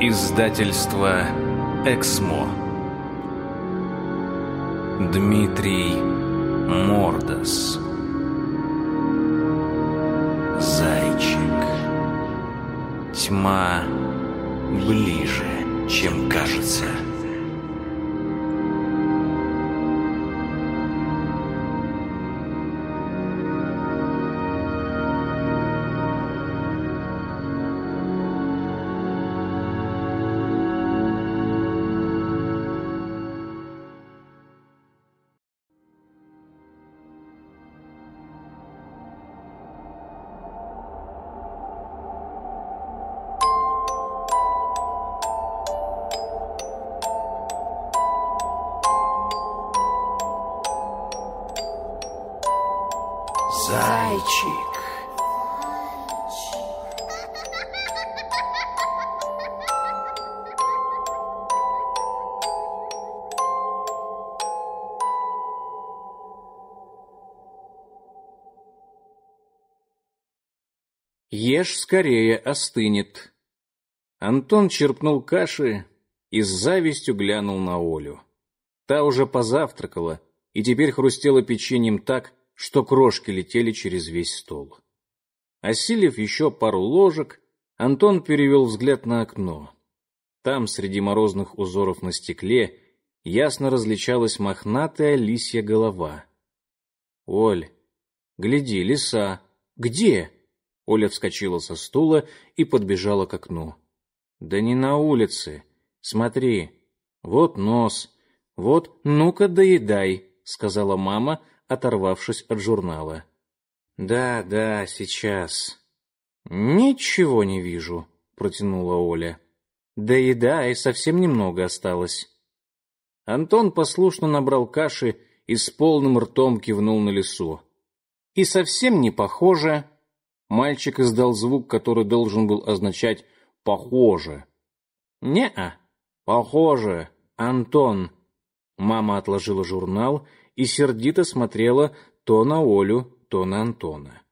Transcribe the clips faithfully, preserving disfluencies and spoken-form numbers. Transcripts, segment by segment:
Издательство «Эксмо». Дмитрий Мордас. Зайчик. Тьма ближе, чем кажется. Зайчик. Ешь скорее, остынет. Антон черпнул каши и с завистью глянул на Олю. Та уже позавтракала и теперь хрустела печеньем так, что крошки летели через весь стол. Осилив еще пару ложек, Антон перевел взгляд на окно. Там, среди морозных узоров на стекле, ясно различалась мохнатая лисья голова. — Оль, гляди, лиса. Где? Оля вскочила со стула и подбежала к окну. — Да не на улице. Смотри, вот нос, вот, ну-ка доедай, — сказала мама, оторвавшись от журнала. «Да, да, сейчас». «Ничего не вижу», — протянула Оля. «Доедай, совсем немного осталось». Антон послушно набрал каши и с полным ртом кивнул на лису. «И совсем не похоже». Мальчик издал звук, который должен был означать «похоже». «Не-а, похоже, Антон». Мама отложила журнал и сердито смотрела то на Олю, то на Антона.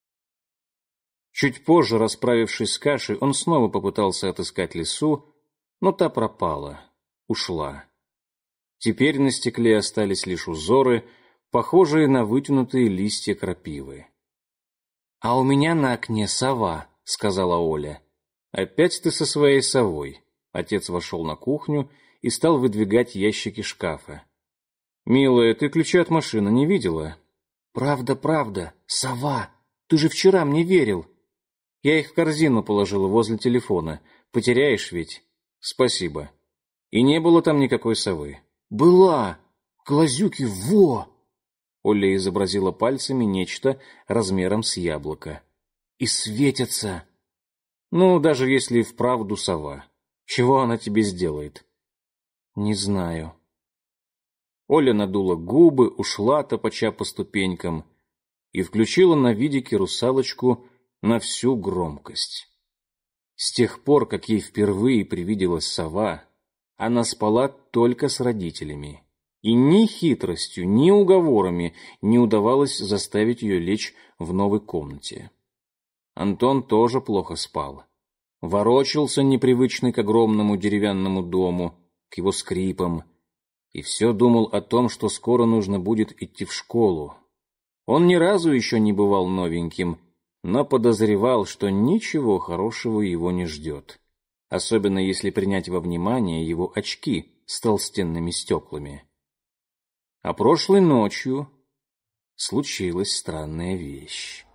Чуть позже, расправившись с кашей, он снова попытался отыскать лису, но та пропала, ушла. Теперь на стекле остались лишь узоры, похожие на вытянутые листья крапивы. — А у меня на окне сова, — сказала Оля. — Опять ты со своей совой. Отец вошел на кухню и стал выдвигать ящики шкафа. «Милая, ты ключи от машины не видела?» «Правда, правда, сова. Ты же вчера мне верил». «Я их в корзину положила возле телефона. Потеряешь ведь?» «Спасибо». «И не было там никакой совы?» «Была. Глазюки, во!» Оля изобразила пальцами нечто размером с яблоко. «И светятся». «Ну, даже если и вправду сова. Чего она тебе сделает?» «Не знаю». Оля надула губы, ушла, топача по ступенькам, и включила на видике русалочку на всю громкость. С тех пор, как ей впервые привиделась сова, она спала только с родителями, и ни хитростью, ни уговорами не удавалось заставить ее лечь в новой комнате. Антон тоже плохо спал. Ворочался непривычный к огромному деревянному дому, к его скрипам, и все думал о том, что скоро нужно будет идти в школу. Он ни разу еще не бывал новеньким, но подозревал, что ничего хорошего его не ждет, особенно если принять во внимание его очки с толстенными стеклами. А прошлой ночью случилась странная вещь.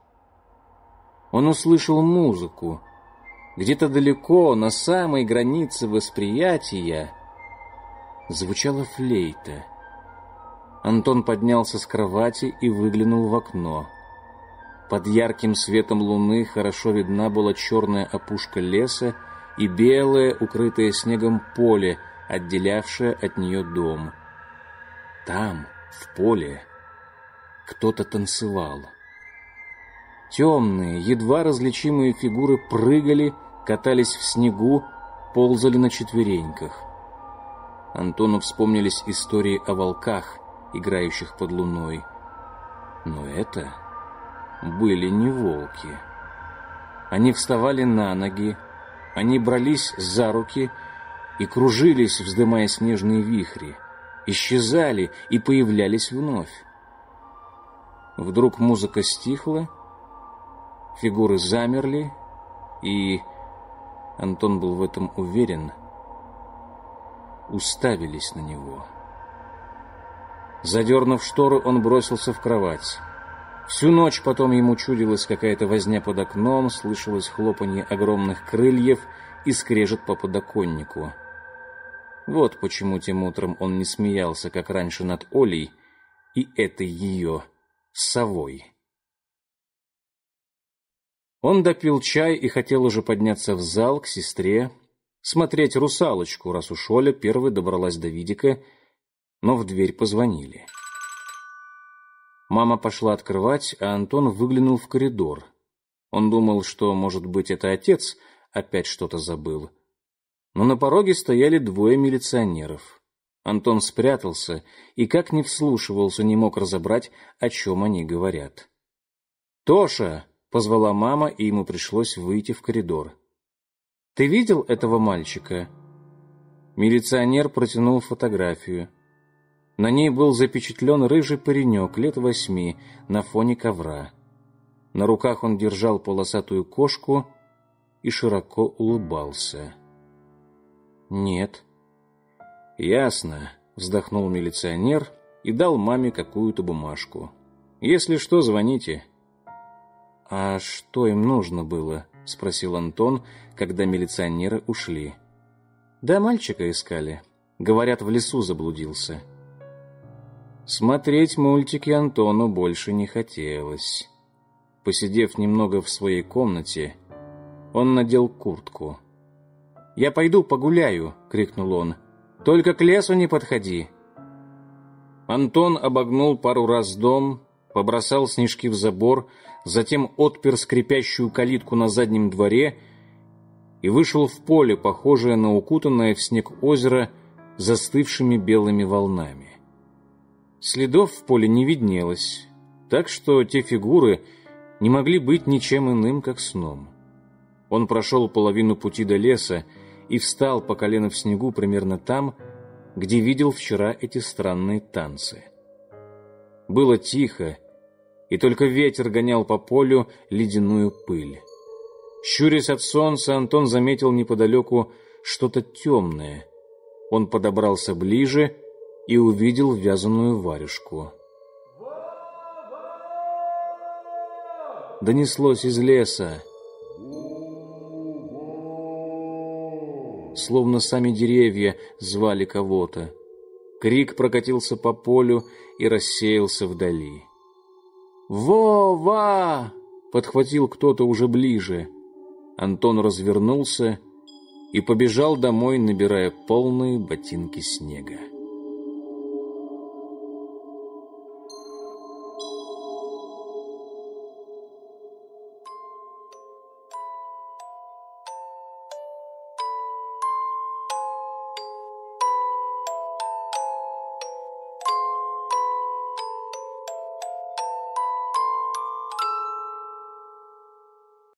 Он услышал музыку. Где-то далеко, на самой границе восприятия, звучала флейта. Антон поднялся с кровати и выглянул в окно. Под ярким светом луны хорошо видна была черная опушка леса и белое, укрытое снегом поле, отделявшее от нее дом. Там, в поле, кто-то танцевал. Темные, едва различимые фигуры прыгали, катались в снегу, ползали на четвереньках. Антону вспомнились истории о волках, играющих под луной. Но это были не волки. Они вставали на ноги, Они брались за руки и кружились, вздымая снежные вихри, исчезали и появлялись вновь. Вдруг музыка стихла, фигуры замерли, и, Антон был в этом уверен, уставились на него. Задернув шторы, он бросился в кровать. Всю ночь потом ему чудилась какая-то возня под окном, слышалось хлопанье огромных крыльев и скрежет по подоконнику. Вот почему тем утром он не смеялся, как раньше, над Олей и этой ее совой. Он допил чай и хотел уже подняться в зал к сестре, смотреть «Русалочку», раз уж Оля первой добралась до Видика, но в дверь позвонили. Мама пошла открывать, а Антон выглянул в коридор. Он думал, что, может быть, это отец опять что-то забыл. Но на пороге стояли двое милиционеров. Антон спрятался и, как ни вслушивался, не мог разобрать, о чем они говорят. «Тоша!» — позвала мама, и ему пришлось выйти в коридор. «Ты видел этого мальчика?» Милиционер протянул фотографию. На ней был запечатлен рыжий паренек лет восьми на фоне ковра. На руках он держал полосатую кошку и широко улыбался. «Нет». «Ясно», — вздохнул милиционер и дал маме какую-то бумажку. «Если что, звоните». «А что им нужно было?» — спросил Антон, когда милиционеры ушли. «Да мальчика искали. Говорят, в лесу заблудился». Смотреть мультики Антону больше не хотелось. Посидев немного в своей комнате, он надел куртку. «Я пойду погуляю!» — крикнул он. «Только к лесу не подходи!» Антон обогнул пару раз дом, побросал снежки в забор, затем отпер скрипящую калитку на заднем дворе и вышел в поле, похожее на укутанное в снег озеро с застывшими белыми волнами. Следов в поле не виднелось, так что те фигуры не могли быть ничем иным, как сном. Он прошел половину пути до леса и встал по колено в снегу примерно там, где видел вчера эти странные танцы. Было тихо, и только ветер гонял по полю ледяную пыль. Щурясь от солнца, Антон заметил неподалеку что-то темное. Он подобрался ближе и увидел вязаную варежку. Донеслось из леса. Словно сами деревья звали кого-то. Крик прокатился по полю и рассеялся вдали. «Во-ва!» — подхватил кто-то уже ближе. Антон развернулся и побежал домой, набирая полные ботинки снега.